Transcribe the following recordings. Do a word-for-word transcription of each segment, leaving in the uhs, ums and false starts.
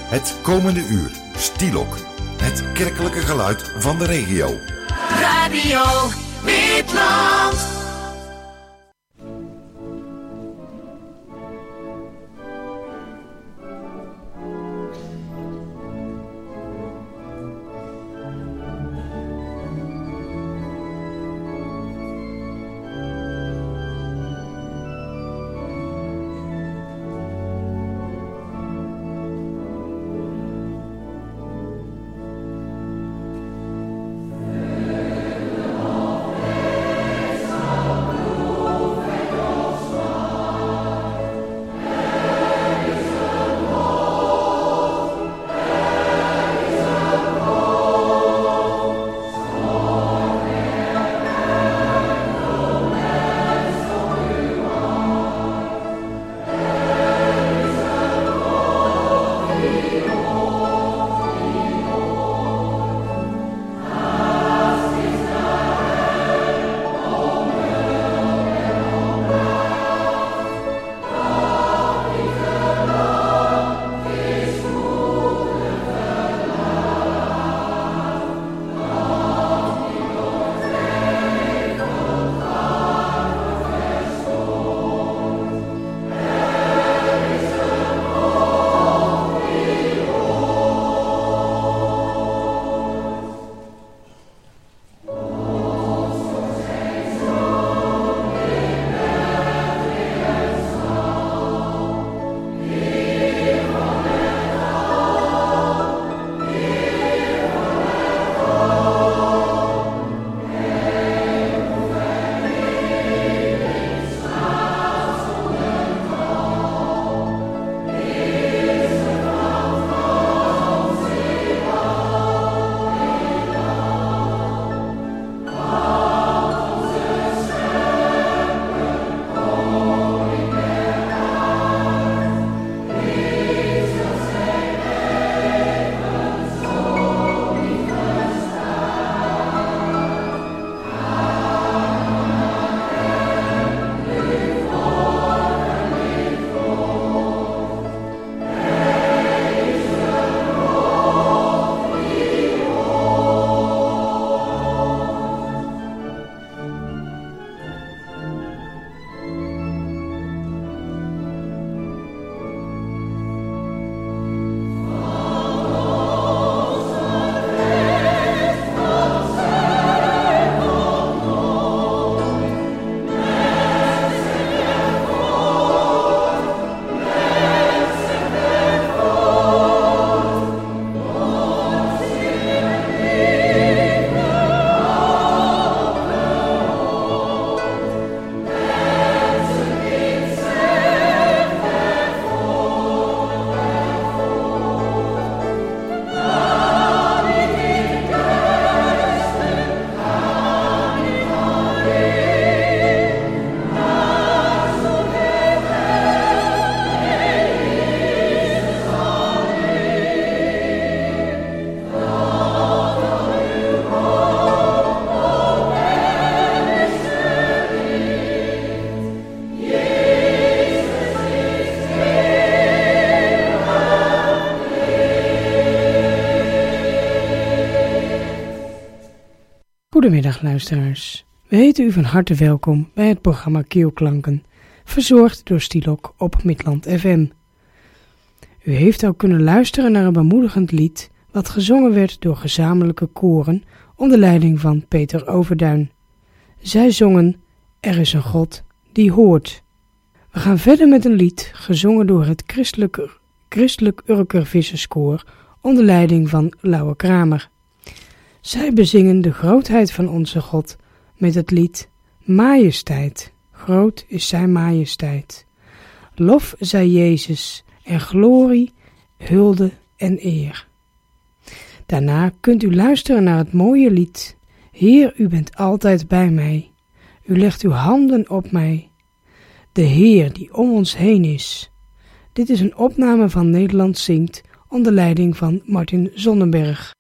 Het komende uur, Stielok. Het kerkelijke geluid van de regio. Radio Witland. Goedemiddag luisteraars. We heten u van harte welkom bij het programma Keelklanken, verzorgd door Stielok op Midland F M. U heeft ook kunnen luisteren naar een bemoedigend lied wat gezongen werd door gezamenlijke koren onder leiding van Peter Overduin. Zij zongen Er is een God die hoort. We gaan verder met een lied gezongen door het Christelijk, Christelijk Urker Visserskoor onder leiding van Lauwe Kramer. Zij bezingen de grootheid van onze God met het lied Majesteit, groot is zijn majesteit. Lof zij Jezus en glorie, hulde en eer. Daarna kunt u luisteren naar het mooie lied Heer, u bent altijd bij mij, u legt uw handen op mij. De Heer die om ons heen is. Dit is een opname van Nederland zingt onder leiding van Martin Zonnenberg.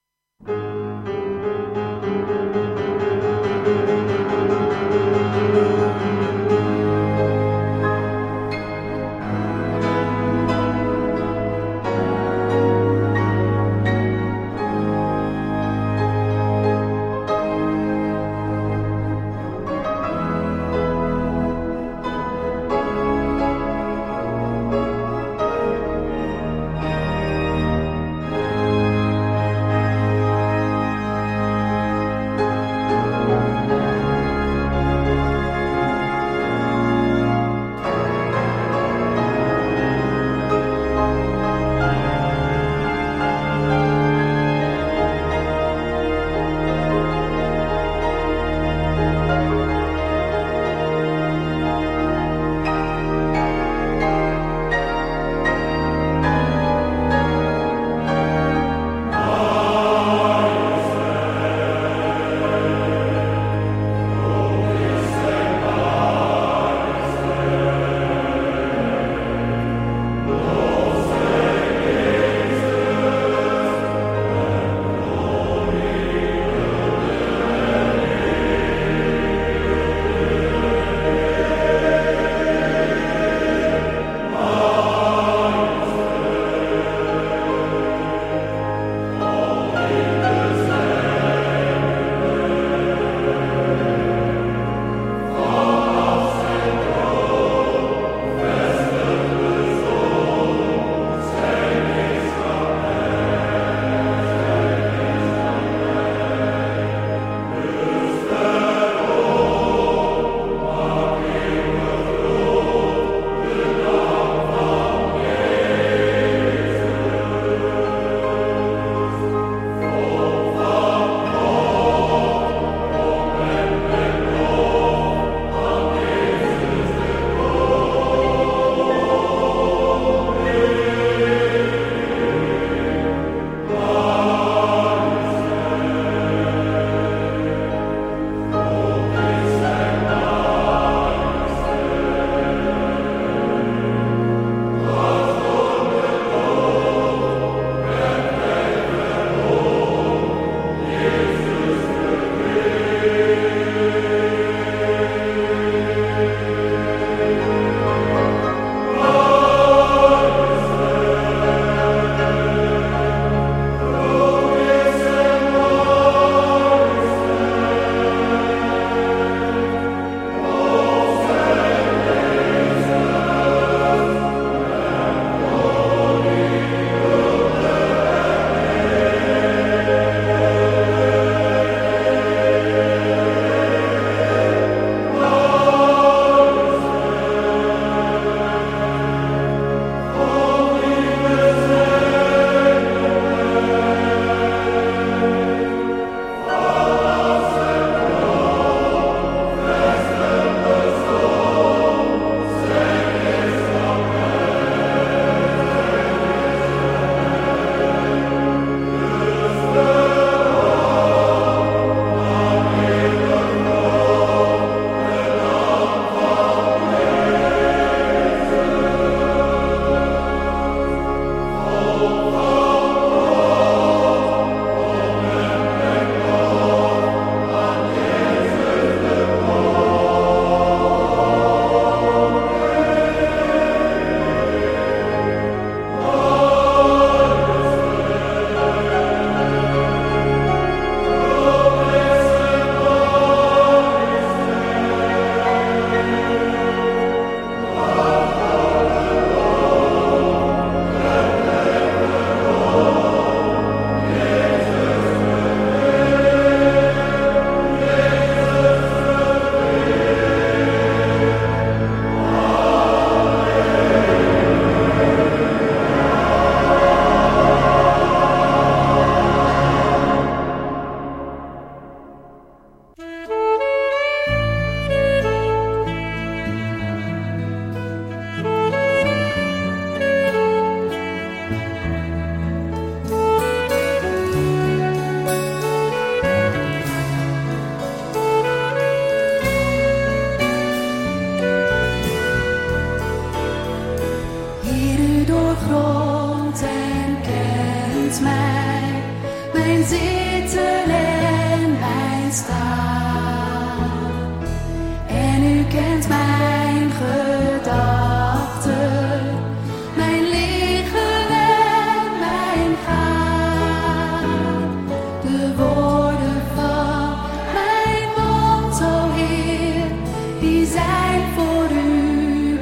kent mij, mijn zitten en mijn staan. En u kent mijn gedachten, mijn liggen en mijn gaan. De woorden van mijn mond, o Heer, die zijn voor u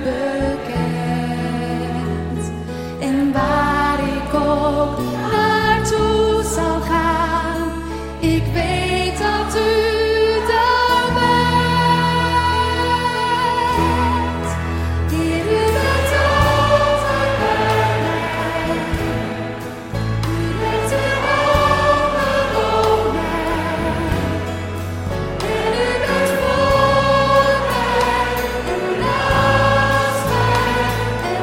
bekend. En waar ik ook naartoe zal gaan, ik weet dat u daar bent. Heer, u bent altijd bij mij. U legt uw handen op mij. En u bent voor mij en naast mij en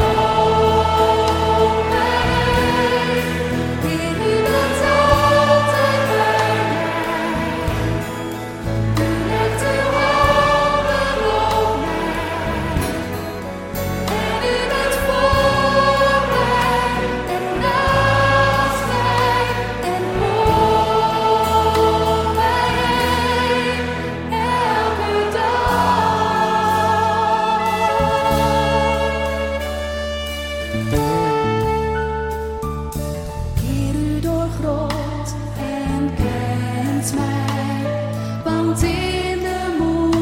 op mij. Heer, u bent altijd bij mij. U legt uw handen op mij. En u bent voor mij en naast mij en op mij. Elke dag. Heer, u doorgrondt en kent mij, want in de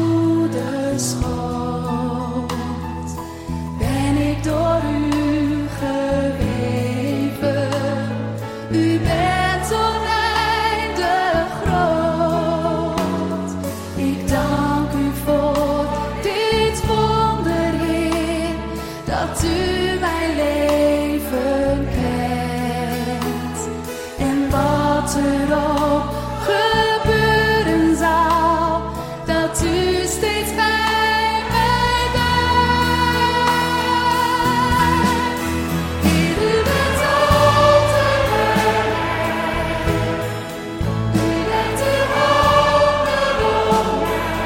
moederschoot ben ik door u geweven. U bent oneindig groot. Ik dank u voor dit wonder, Heer, dat u mijn leven kent. En wat er ook gebeuren zal, dat u steeds bij mij bent. Heer, u bent altijd bij mij. U legt uw handen op mij.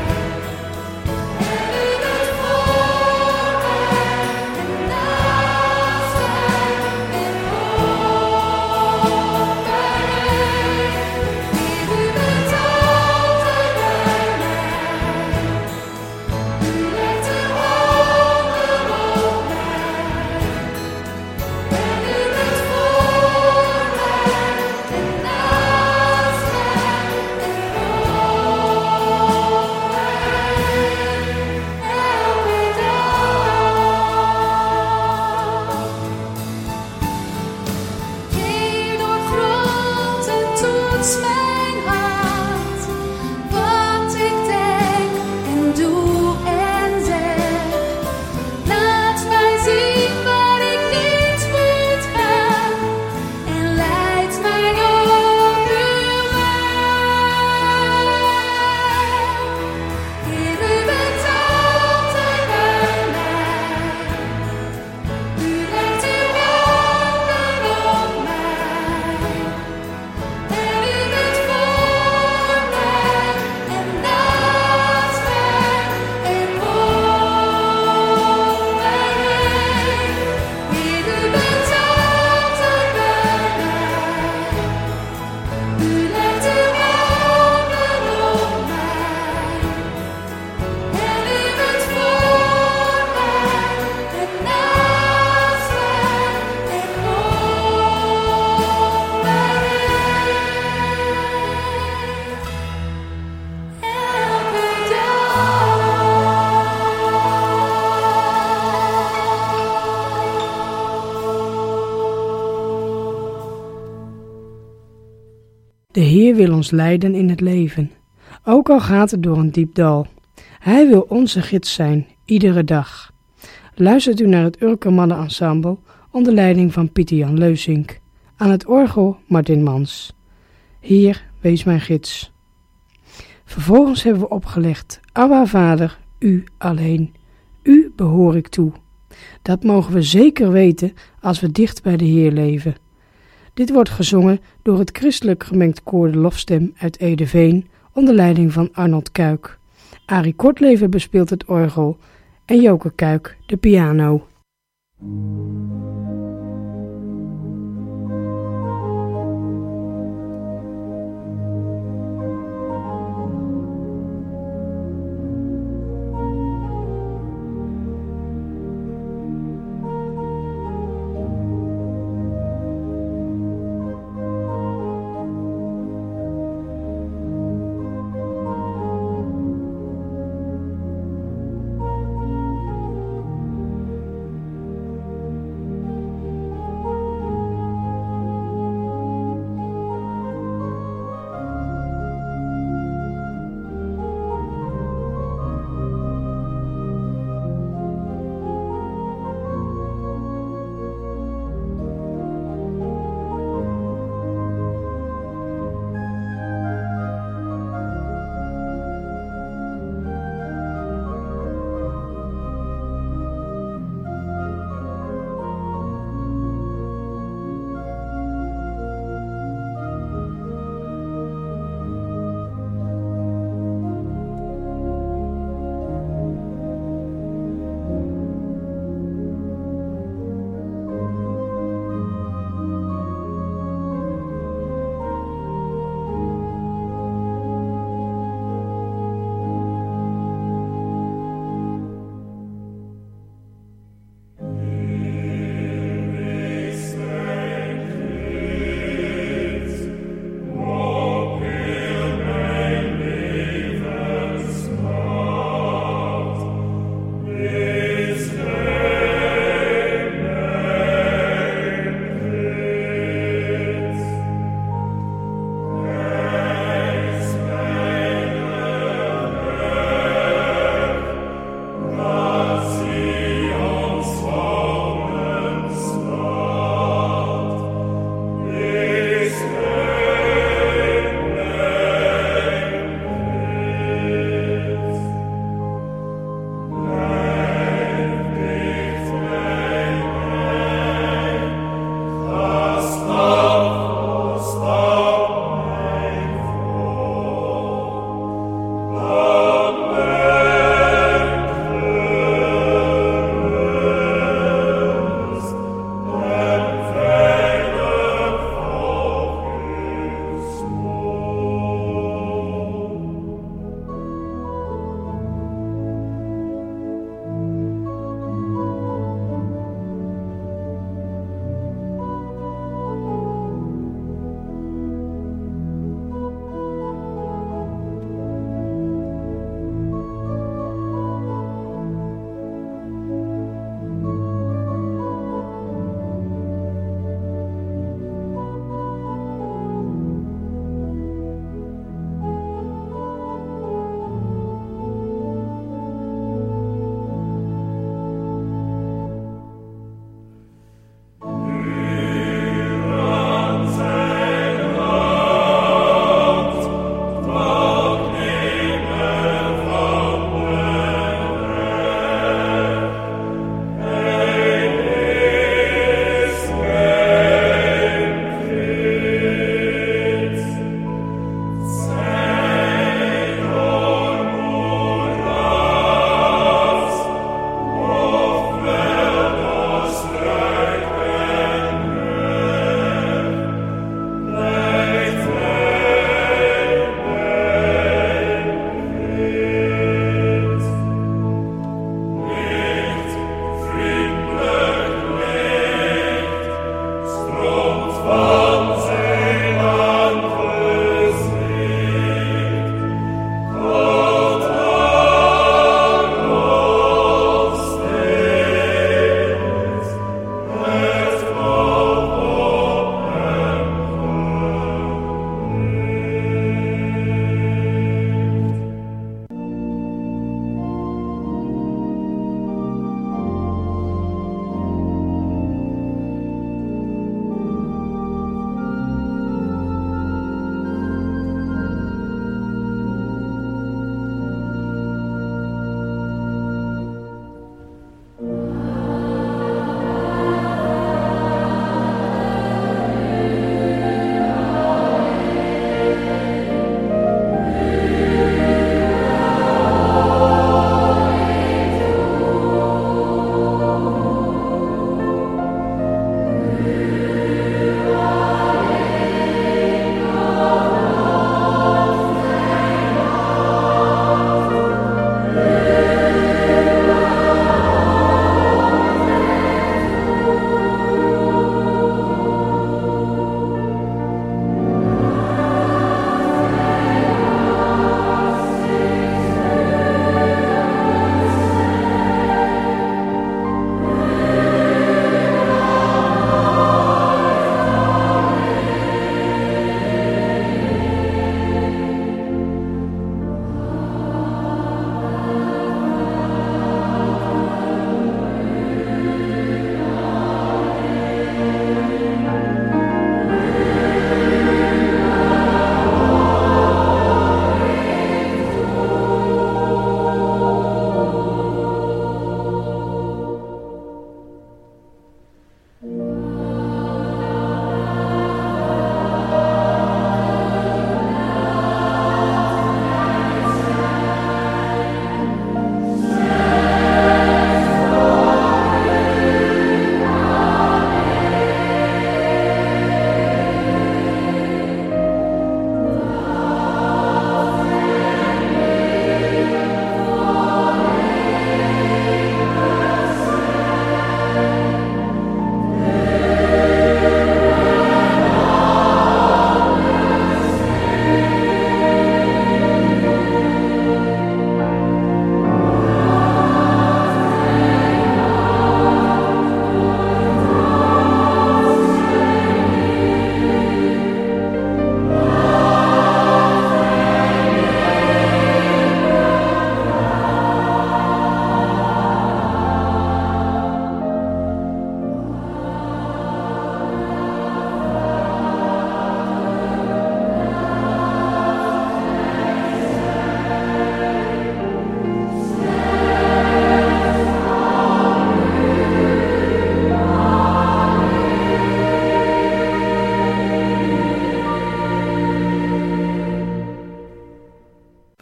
En u bent voor mij en naast mij en op mij. Heer, u bent altijd bij mij. U legt uw handen op mij. En u bent voor mij en naast mij en op mij. Elke dag. Heer, doorgrondt en toets mijn hart, wat ik denk en doe en zeg. Laat mij zien waar ik niet goed ben en leid mij op uw weg. Heer, u bent altijd bij mij. U legt uw handen op mij. En u bent voor mij en naast mij en op mij. Heer, u bent altijd bij mij. U legt uw handen op mij. En u bent voor mij en naast mij en op mij. Elke De Heer wil ons leiden in het leven, ook al gaat het door een diep dal. Hij wil onze gids zijn, iedere dag. Luistert u naar het Urkermannen Ensemble onder leiding van Pieter Jan Leusink. Aan het orgel Martin Mans. Heer, wees mijn gids. Vervolgens hebben we opgelegd: Abba Vader, u alleen. U behoor ik toe. Dat mogen we zeker weten als we dicht bij de Heer leven. Dit wordt gezongen door het christelijk gemengd koor De Lofstem uit Edeveen onder leiding van Arnold Kuik. Arie Kortleven bespeelt het orgel en Joke Kuik de piano.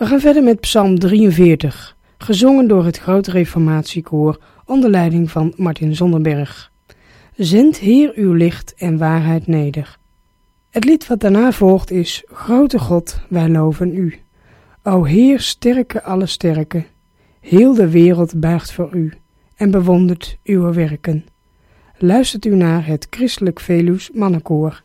gaan verder met Psalm drieënveertig, gezongen door het Grote Reformatiekoor onder leiding van Martin Zonderberg. Zend Heer uw licht en waarheid neder. Het lied wat daarna volgt is Grote God, wij loven u. O Heer, sterke alle sterken, heel de wereld buigt voor u en bewondert uw werken. Luistert u naar het Christelijk Veluws Mannenkoor.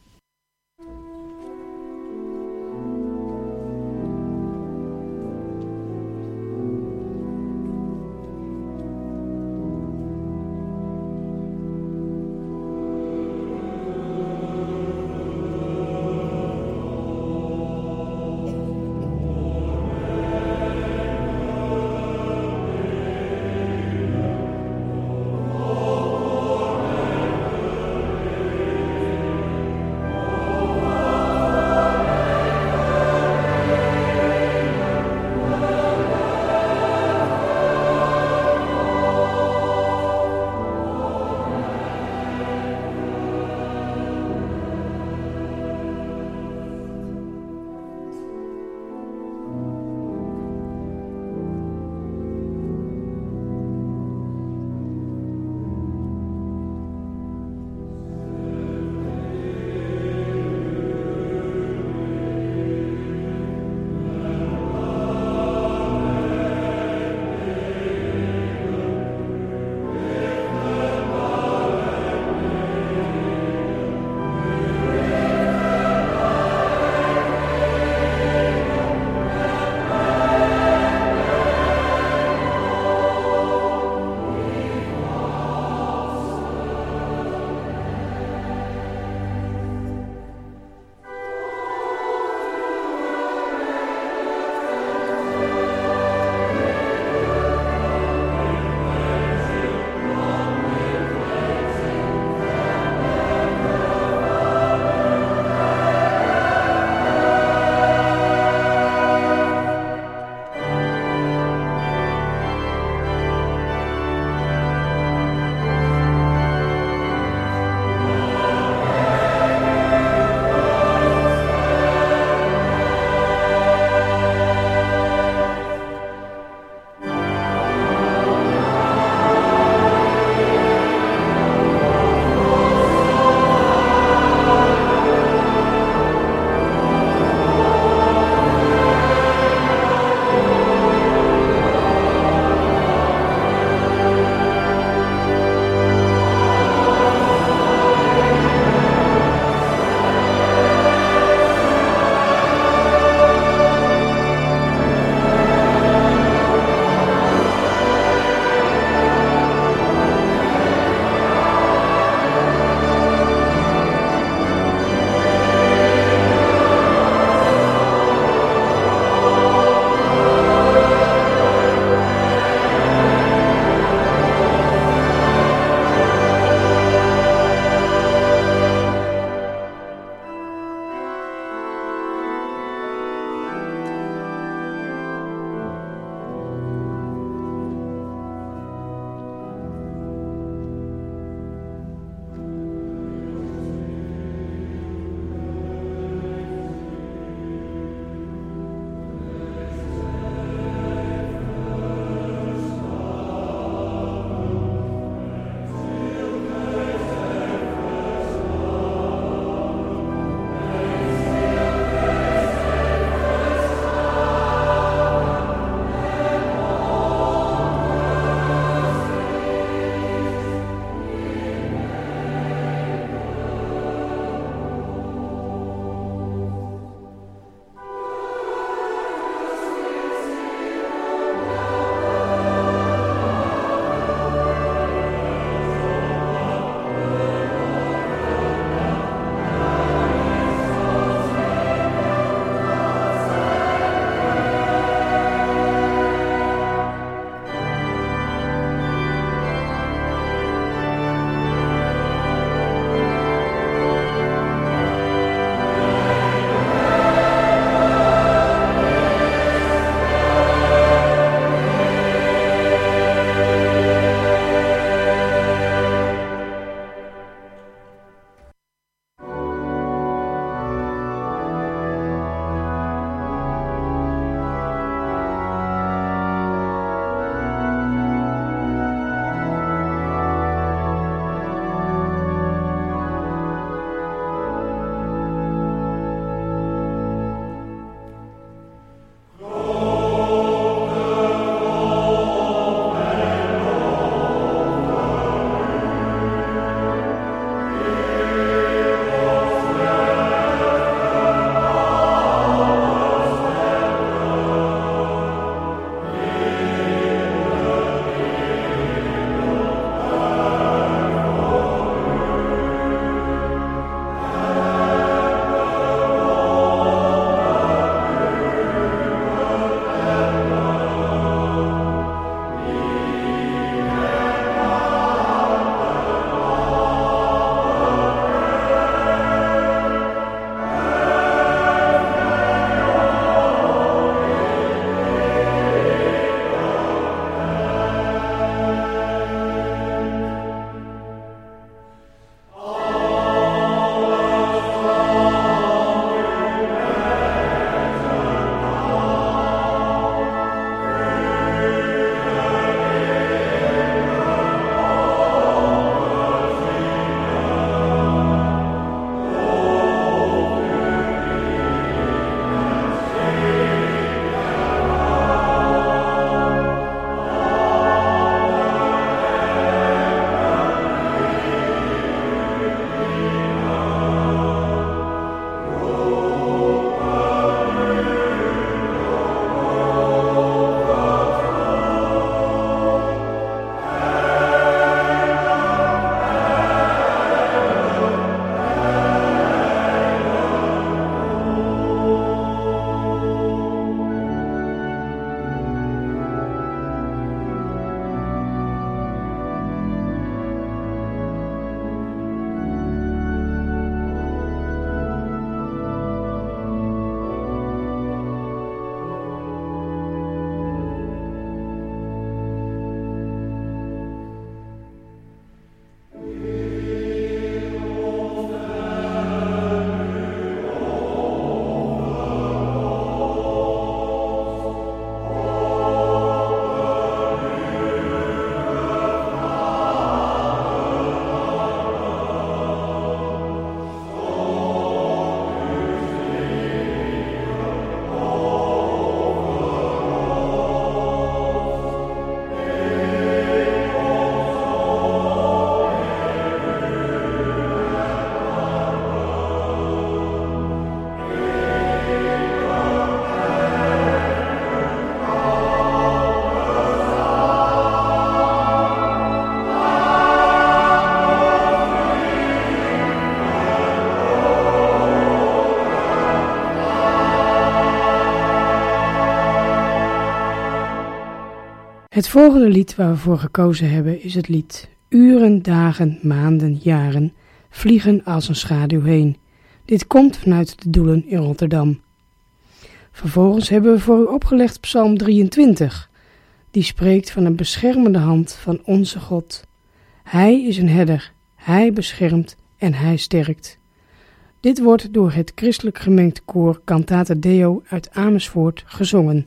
Het volgende lied waar we voor gekozen hebben is het lied Uren, dagen, maanden, jaren vliegen als een schaduw heen. Dit komt vanuit de Doelen in Rotterdam. Vervolgens hebben we voor u opgelegd Psalm drieëntwintig. Die spreekt van een beschermende hand van onze God. Hij is een herder, hij beschermt en hij sterkt. Dit wordt door het christelijk gemengd koor Cantate Deo uit Amersfoort gezongen.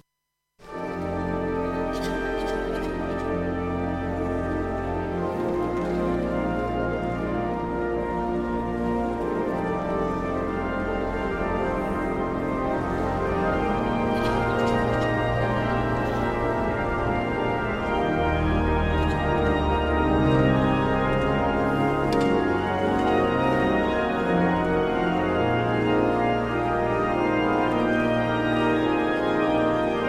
Thank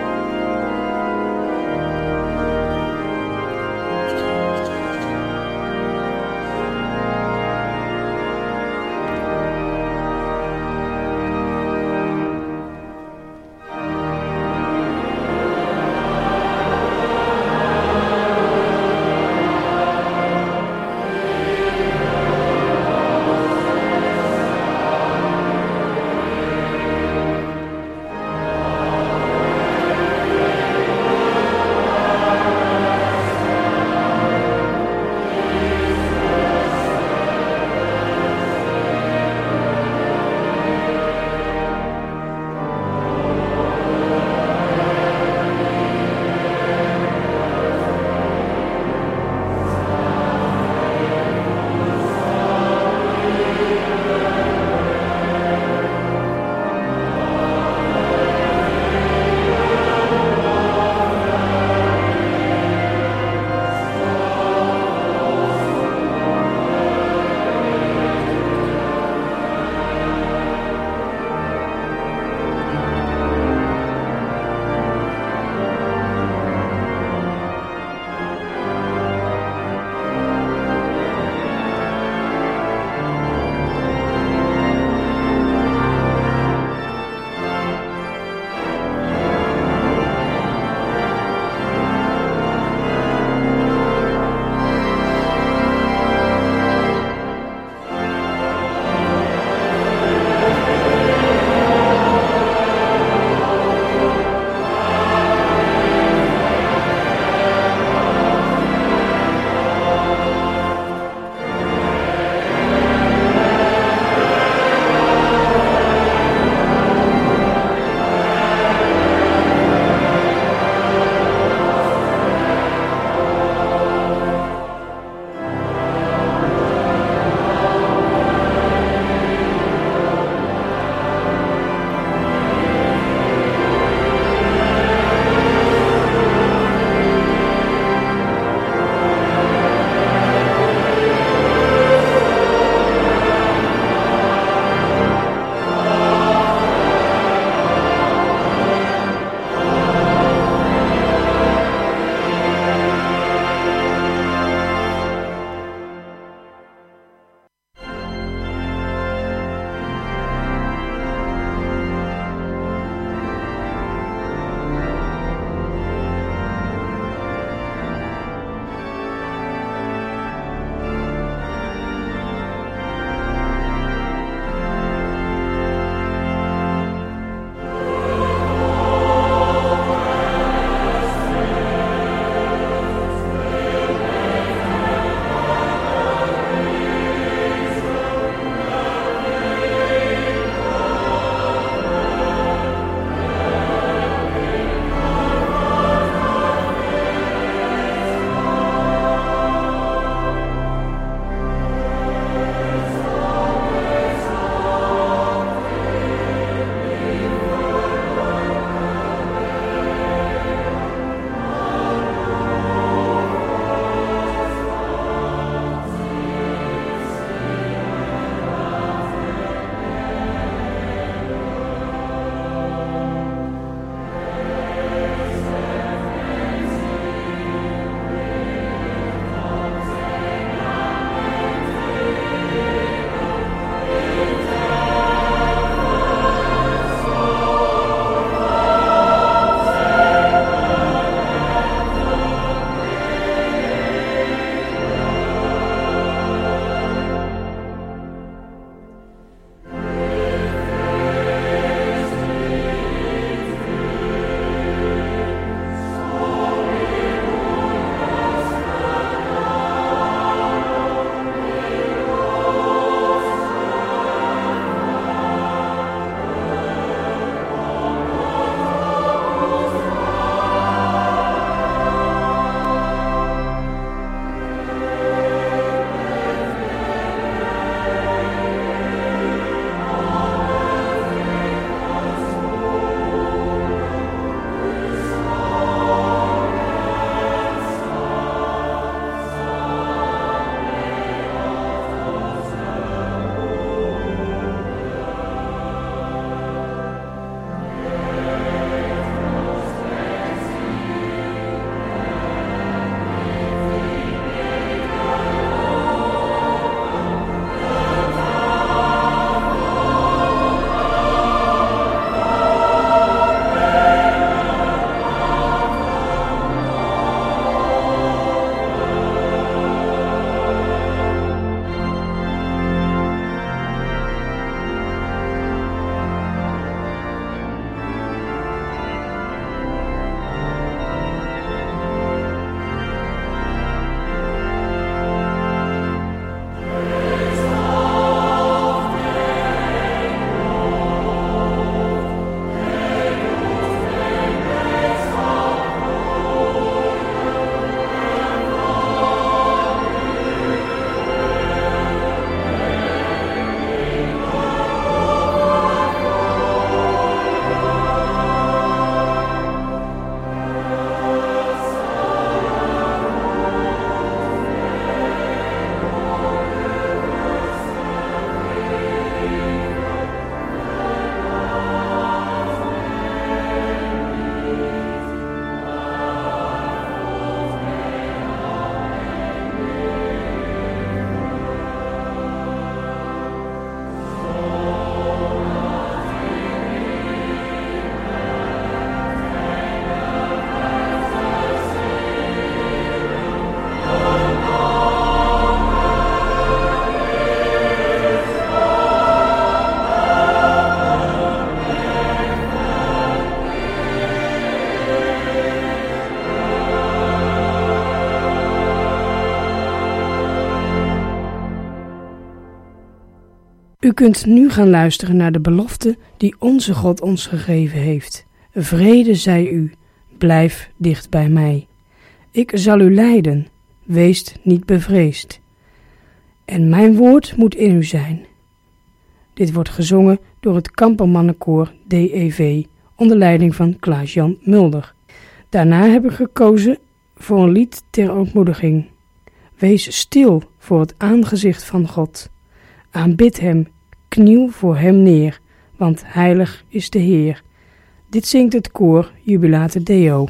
U kunt nu gaan luisteren naar de belofte die onze God ons gegeven heeft. Vrede zij u, blijf dicht bij mij. Ik zal u leiden, wees niet bevreesd. En mijn woord moet in u zijn. Dit wordt gezongen door het Kampermannenkoor D E V onder leiding van Klaas-Jan Mulder. Daarna heb ik gekozen voor een lied ter ontmoediging. Wees stil voor het aangezicht van God. Aanbid hem, kniel voor hem neer, want heilig is de Heer. Dit zingt het koor Jubilate Deo.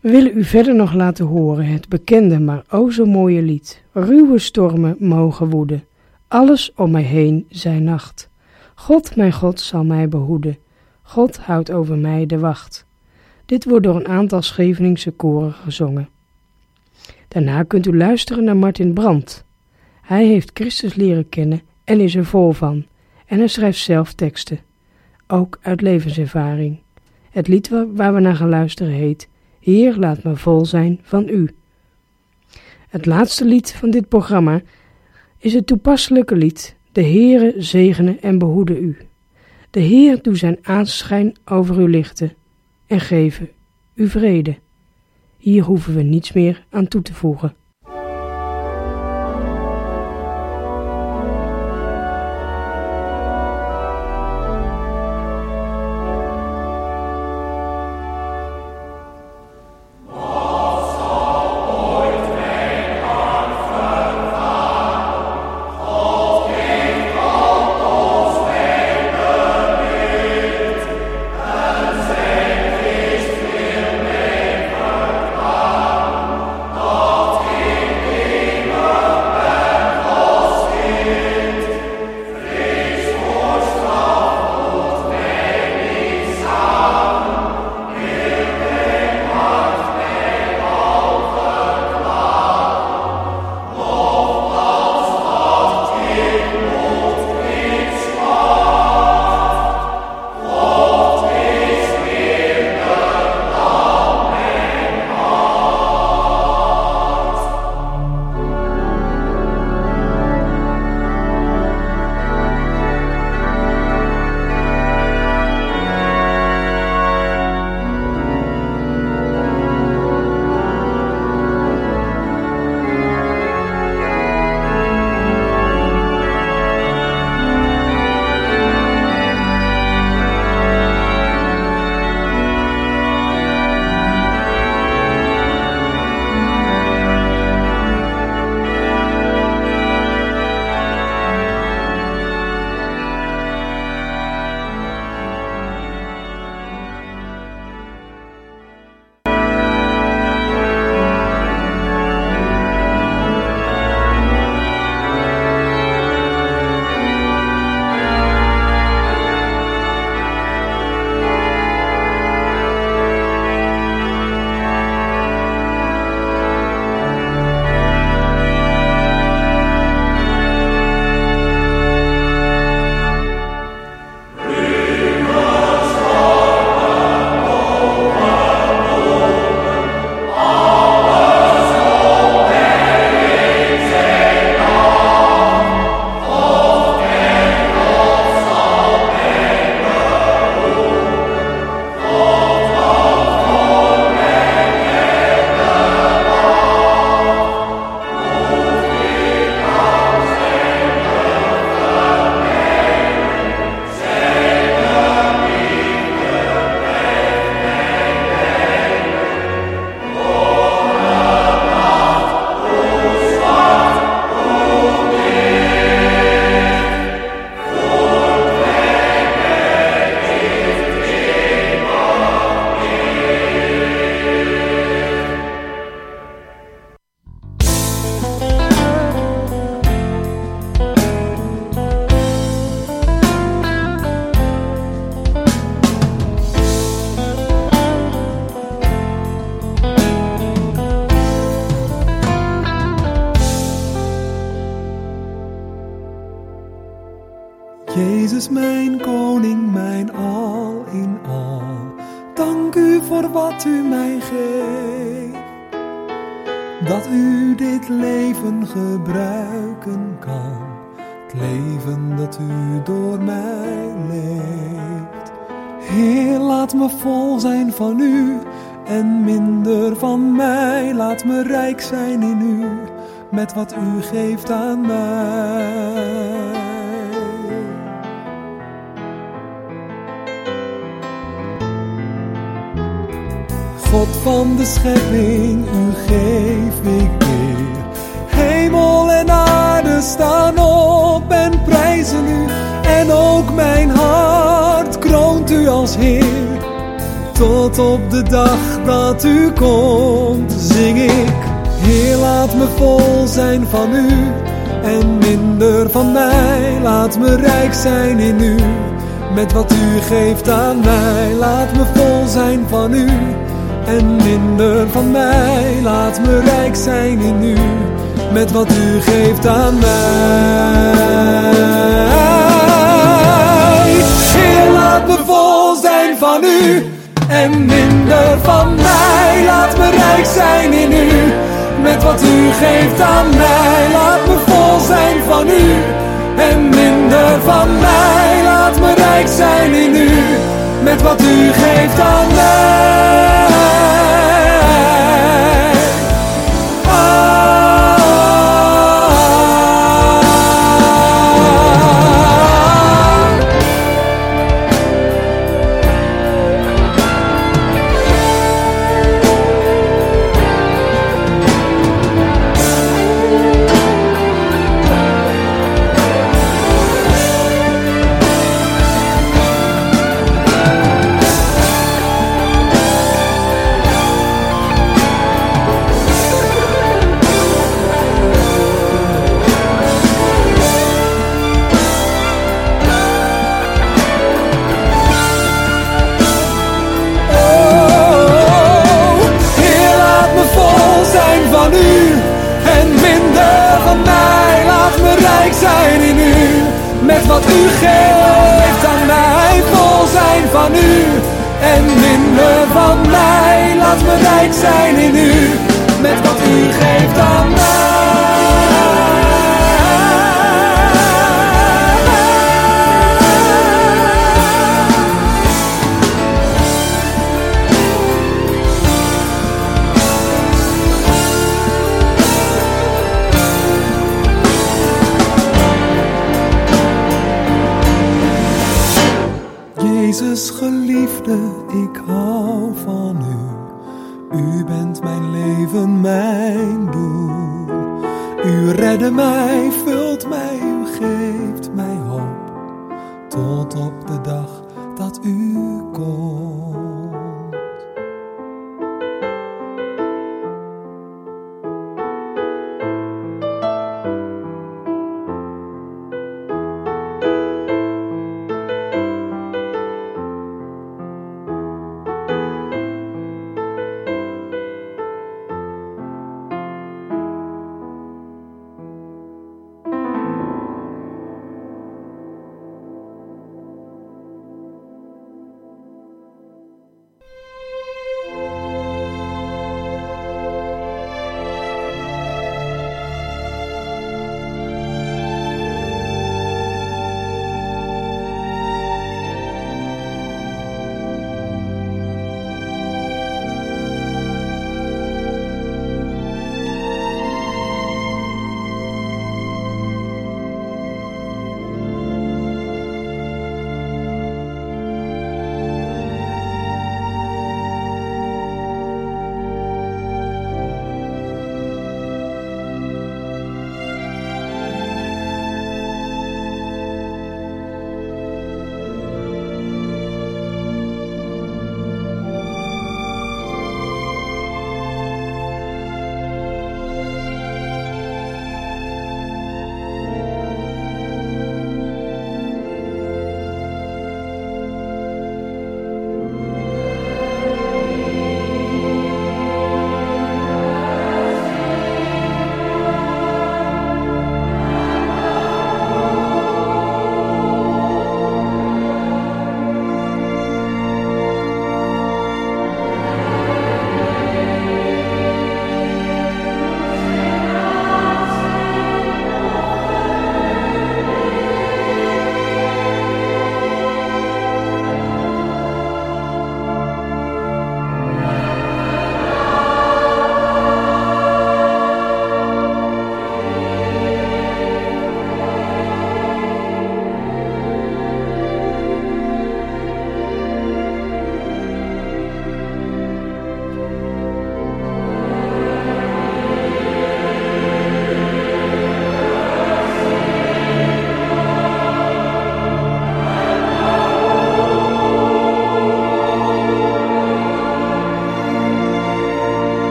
We willen u verder nog laten horen het bekende maar o zo mooie lied. Ruwe stormen mogen woeden, alles om mij heen zij nacht. God, mijn God, zal mij behoeden, God houdt over mij de wacht. Dit wordt door een aantal Scheveningse koren gezongen. Daarna kunt u luisteren naar Martin Brandt. Hij heeft Christus leren kennen en is er vol van. En hij schrijft zelf teksten, ook uit levenservaring. Het lied waar we naar gaan luisteren heet Heer, laat me vol zijn van u. Het laatste lied van dit programma is het toepasselijke lied De Heere zegene en behoede u. De Heer doe zijn aanschijn over u lichten en geven u vrede. Hier hoeven we niets meer aan toe te voegen. Jezus mijn koning, mijn al in al. Dank u voor wat u mij geeft. Dat u dit leven gebruiken kan. Het leven dat u door mij leeft. Heer, laat me vol zijn van u en minder van mij. Laat me rijk zijn in u met wat u geeft aan mij. God van de schepping, u geef ik weer. Hemel en aarde staan op en prijzen u. En ook mijn hart kroont u als Heer. Tot op de dag dat u komt, zing ik. Heer, laat me vol zijn van u en minder van mij. Laat me rijk zijn in u, met wat u geeft aan mij. Laat me vol zijn van u en minder van mij. Laat me rijk zijn in u, met wat u geeft aan mij. Heer, laat me vol zijn van u en minder van mij. Laat me rijk zijn in u, met wat u geeft aan mij. Laat me vol zijn van u en minder van mij. Laat me rijk zijn in u, met wat u geeft aan mij. Zijn in u, met wat u geeft aan mij. Vol zijn van u en minder van mij. Laat me rijk zijn in u, met wat u geeft aan mij. Jezus geliefde, ik hou van u. U bent mijn leven, mijn doel. U redde mij, vult mij, u geeft mij hoop. Tot op de dag dat u komt.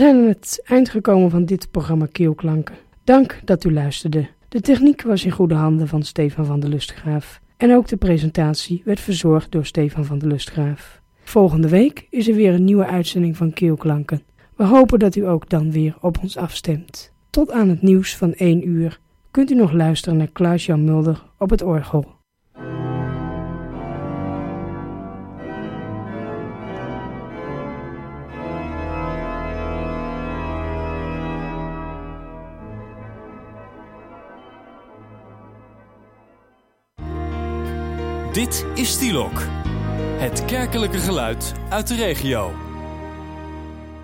zijn aan het eind gekomen van dit programma Keelklanken. Dank dat u luisterde. De techniek was in goede handen van Stefan van der Lustgraaf. En ook de presentatie werd verzorgd door Stefan van der Lustgraaf. Volgende week is er weer een nieuwe uitzending van Keelklanken. We hopen dat u ook dan weer op ons afstemt. Tot aan het nieuws van één uur kunt u nog luisteren naar Klaas-Jan Mulder op het orgel. Dit is Stielok, het kerkelijke geluid uit de regio.